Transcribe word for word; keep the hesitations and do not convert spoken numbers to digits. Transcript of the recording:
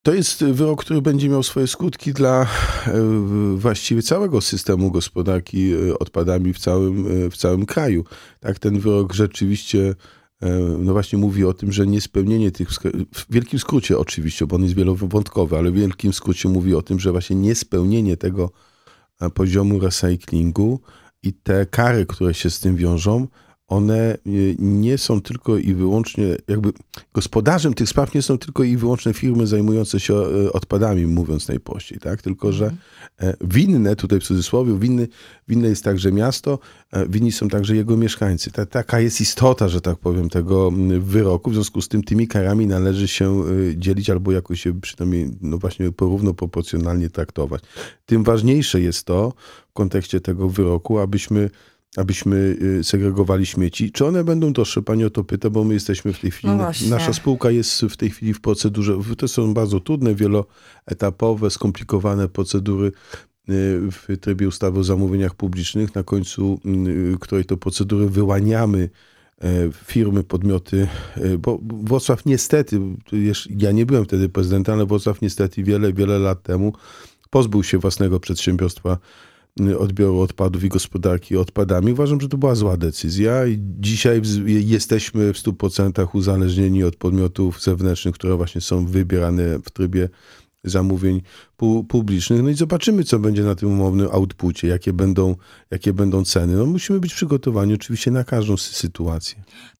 To jest wyrok, który będzie miał swoje skutki dla właściwie całego systemu gospodarki odpadami w całym, w całym kraju. Tak, ten wyrok rzeczywiście no właśnie mówi o tym, że niespełnienie tych, w wielkim skrócie oczywiście, bo on jest wielowątkowy, ale w wielkim skrócie mówi o tym, że właśnie niespełnienie tego poziomu recyklingu i te kary, które się z tym wiążą, one nie są tylko i wyłącznie, jakby gospodarzem tych spraw nie są tylko i wyłącznie firmy zajmujące się odpadami, mówiąc najprościej, tak? Tylko że winne, tutaj w cudzysłowie, winny, winne jest także miasto, winni są także jego mieszkańcy. Ta, taka jest istota, że tak powiem, tego wyroku, w związku z tym tymi karami należy się dzielić albo jakoś się przynajmniej, no właśnie porówno, proporcjonalnie traktować. Tym ważniejsze jest to w kontekście tego wyroku, abyśmy abyśmy segregowali śmieci. Czy one będą droższe? Pani o to pyta, bo my jesteśmy w tej chwili, No nasza spółka jest w tej chwili w procedurze, to są bardzo trudne, wieloetapowe, skomplikowane procedury w trybie ustawy o zamówieniach publicznych, na końcu której to procedury wyłaniamy firmy, podmioty, bo Wrocław niestety, ja nie byłem wtedy prezydentem, ale Wrocław niestety wiele, wiele lat temu pozbył się własnego przedsiębiorstwa odbioru odpadów i gospodarki odpadami. Uważam, że to była zła decyzja i dzisiaj jesteśmy w stu procentach uzależnieni od podmiotów zewnętrznych, które właśnie są wybierane w trybie zamówień publicznych. No i zobaczymy, co będzie na tym umownym outpucie, jakie będą, jakie będą ceny. No musimy być przygotowani oczywiście na każdą sytuację.